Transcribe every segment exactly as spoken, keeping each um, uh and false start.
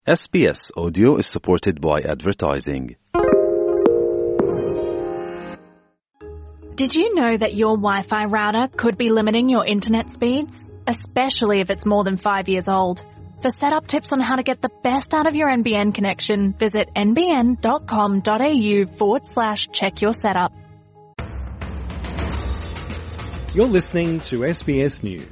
S B S Audio is supported by advertising. Did you know that your Wi-Fi router could be limiting your internet speeds? Especially if it's more than five years old. For setup tips on how to get the best out of your N B N connection, visit nbn.com.au forward slash check your setup. You're listening to S B S News.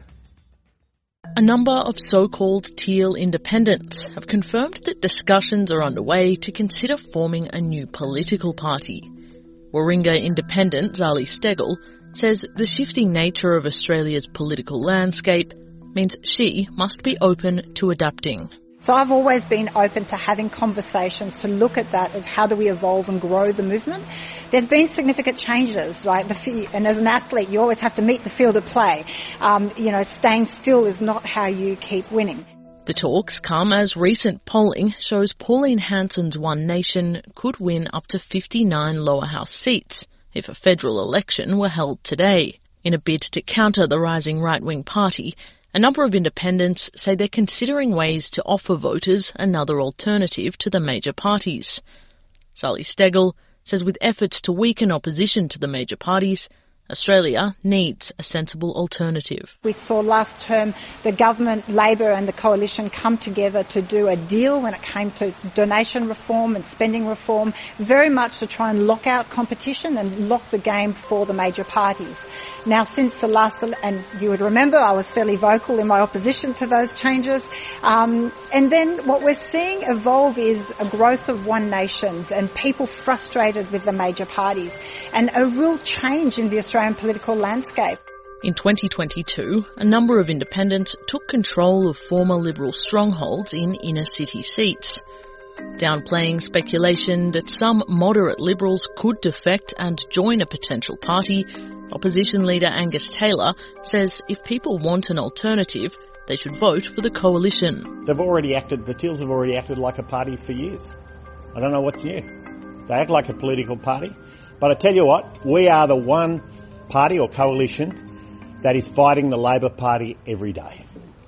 A number of so-called teal independents have confirmed that discussions are underway to consider forming a new political party. Warringah Independent Zali Steggall says the shifting nature of Australia's political landscape means she must be open to adapting. So I've always been open to having conversations to look at that of how do we evolve and grow the movement. There's been significant changes, right? The, and as an athlete, you always have to meet the field of play. Um, you know, staying still is not how you keep winning. The talks come as recent polling shows Pauline Hanson's One Nation could win up to fifty-nine lower house seats if a federal election were held today. In a bid to counter the rising right-wing party, a number of independents say they're considering ways to offer voters another alternative to the major parties. Zali Steggall says with efforts to weaken opposition to the major parties, Australia needs a sensible alternative. We saw last term the government, Labor and the coalition come together to do a deal when it came to donation reform and spending reform, very much to try and lock out competition and lock the game for the major parties. Now, since the last, and you would remember I was fairly vocal in my opposition to those changes, um, and then what we're seeing evolve is a growth of One Nation and people frustrated with the major parties and a real change in the Australian political landscape. In twenty twenty-two, a number of independents took control of former Liberal strongholds in inner city seats, downplaying speculation that some moderate Liberals could defect and join a potential party. Opposition leader Angus Taylor says if people want an alternative, they should vote for the coalition. They've already acted, the Teals have already acted like a party for years. I don't know what's new. They act like a political party. But I tell you what, we are the one party or coalition that is fighting the Labor Party every day.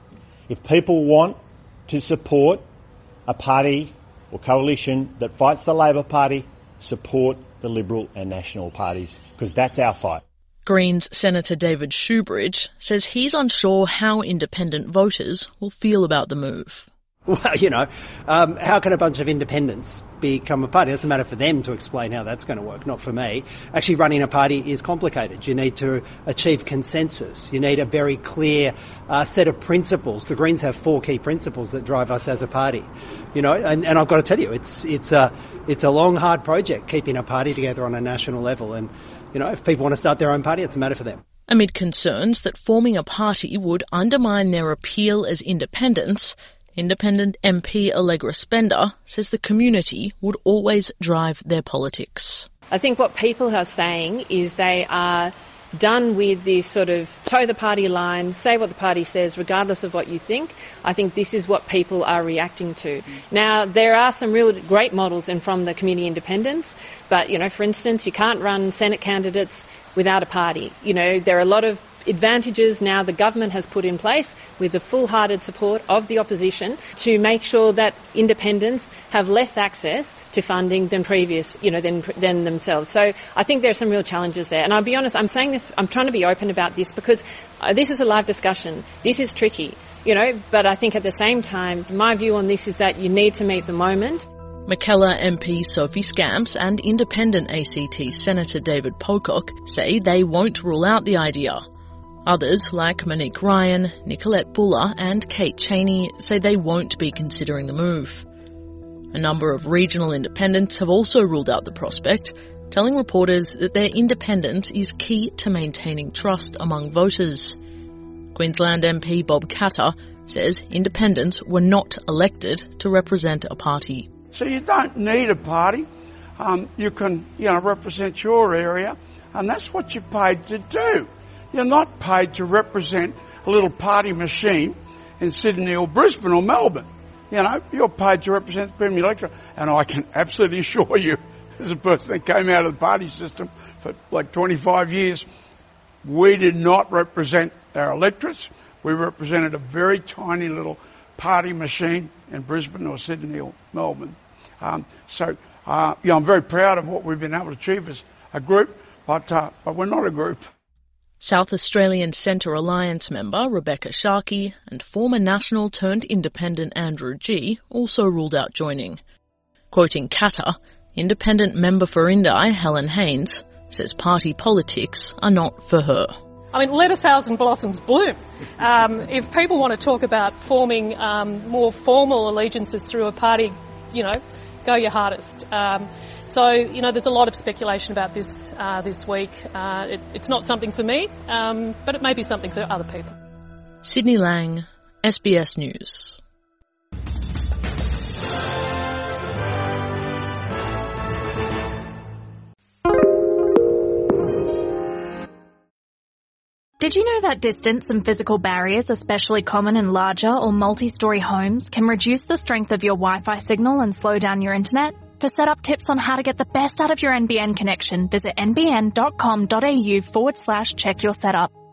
If people want to support a party or coalition that fights the Labor Party, support the Liberal and National parties, because that's our fight. Greens Senator David Shoebridge says he's unsure how independent voters will feel about the move. Well, you know, um, how can a bunch of independents become a party? It doesn't matter for them to explain how that's going to work, not for me. Actually, running a party is complicated. You need to achieve consensus. You need a very clear uh, set of principles. The Greens have four key principles that drive us as a party. You know, and, and I've got to tell you, it's it's a it's a long, hard project keeping a party together on a national level. And you know, if people want to start their own party, it's a matter for them. Amid concerns that forming a party would undermine their appeal as independents, Independent M P Allegra Spender says the community would always drive their politics. I think what people are saying is they are done with this sort of toe the party line, say what the party says regardless of what you think. I think this is what people are reacting to. Now, there are some real great models in from the community independents, but, you know, for instance, you can't run Senate candidates without a party. You know, there are a lot of advantages now the government has put in place with the full-hearted support of the opposition to make sure that independents have less access to funding than previous, you know, than, than themselves. So I think there are some real challenges there. And I'll be honest, I'm saying this, I'm trying to be open about this because uh, this is a live discussion. This is tricky, you know, but I think at the same time, my view on this is that you need to meet the moment. Mackellar M P Sophie Scamps and Independent A C T Senator David Pocock say they won't rule out the idea. Others, like Monique Ryan, Nicolette Buller and Kate Cheney, say they won't be considering the move. A number of regional independents have also ruled out the prospect, telling reporters that their independence is key to maintaining trust among voters. Queensland M P Bob Katter says independents were not elected to represent a party. So you don't need a party. Um, you can, you know, represent your area, and that's what you're paid to do. You're not paid to represent a little party machine in Sydney or Brisbane or Melbourne. You know, you're paid to represent the Premier electorate. And I can absolutely assure you, as a person that came out of the party system for like twenty-five years, we did not represent our electorates. We represented a very tiny little party machine in Brisbane or Sydney or Melbourne. Um, so, uh, yeah, I'm very proud of what we've been able to achieve as a group, but, uh, but we're not a group. South Australian Centre Alliance member Rebecca Sharkey and former National turned Independent Andrew Gee also ruled out joining. Quoting Qatar, Independent member for Indi, Helen Haynes, says party politics are not for her. I mean, let a thousand blossoms bloom. Um, if people want to talk about forming um, more formal allegiances through a party, you know, go your hardest. Um, so, you know, there's a lot of speculation about this uh, this week. Uh, it, it's not something for me, um, but it may be something for other people. Sydney Lang, S B S News. Did you know that distance and physical barriers, especially common in larger or multi-storey homes, can reduce the strength of your Wi-Fi signal and slow down your internet? For setup tips on how to get the best out of your N B N connection, visit nbn.com.au forward slash check your setup.